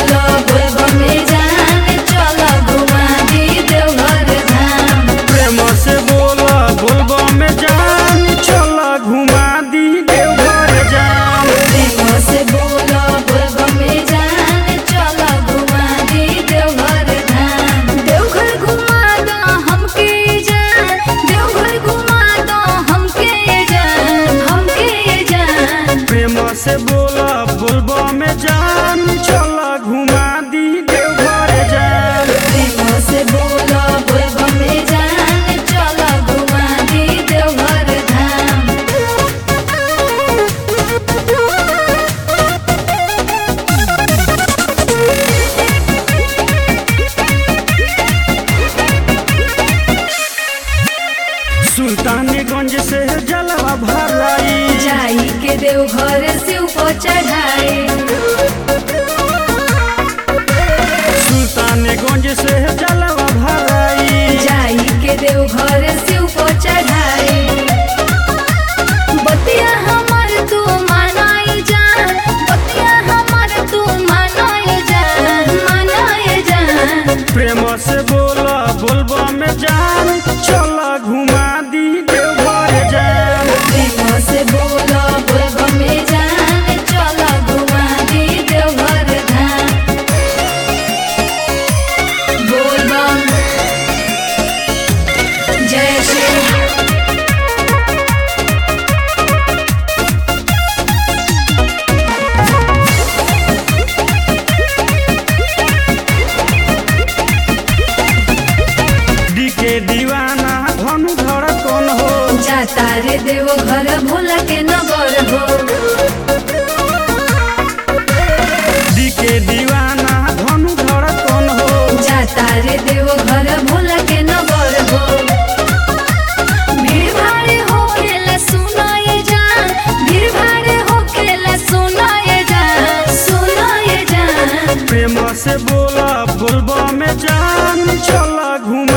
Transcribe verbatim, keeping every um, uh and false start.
बोलो बोलबम में जान चलो घुमा दी देवघर धाम। प्रेम से बोला बोलबम में जान चला घुमा दी देवघर जाम। प्रेम से बोलो बोलबम में जान चलो घुमा दी देवघर धाम। देवघर घुमा दो हमके जान, देवघर घुमा दो हमके जान, हमके जान। प्रेम से बोला बोलबम में जान चला घुमा दी देवघर जाम। प्रेम से बोलो बोलबम में जान चलो घुमा दी देवघर धाम। सुल्तानगंज से जलवा भराई जाई के देवघर से ऊपर चढ़ाई। सुल्तानगंज से जलवा भराई जाई के देवघर से ऊपर चढ़ाई। बतिया हमर तू मानाई जान, बतिया हमर तू मानाई जान, मानाई जान। प्रेम से बोला बोलबम में जान चला घुमा दी देवघर जाम। प्रेम से बोलो बोलबम में जान चलो घुमा दी देवघर धाम। बोलबम जय श्री डी के दीवाना धनु धड़कन हो जाता रे देवघर भोला के नगर हो। डी के दीवाना धनु धड़कन हो जाता रे देवघर भोला के नगर हो। भीड़ भाड़ होखेला सुनाए जान, भीड़ भाड़ होखेला सुनाए जान, सुनाए जान। प्रेम से बोला बोलबम में जान चला घुमा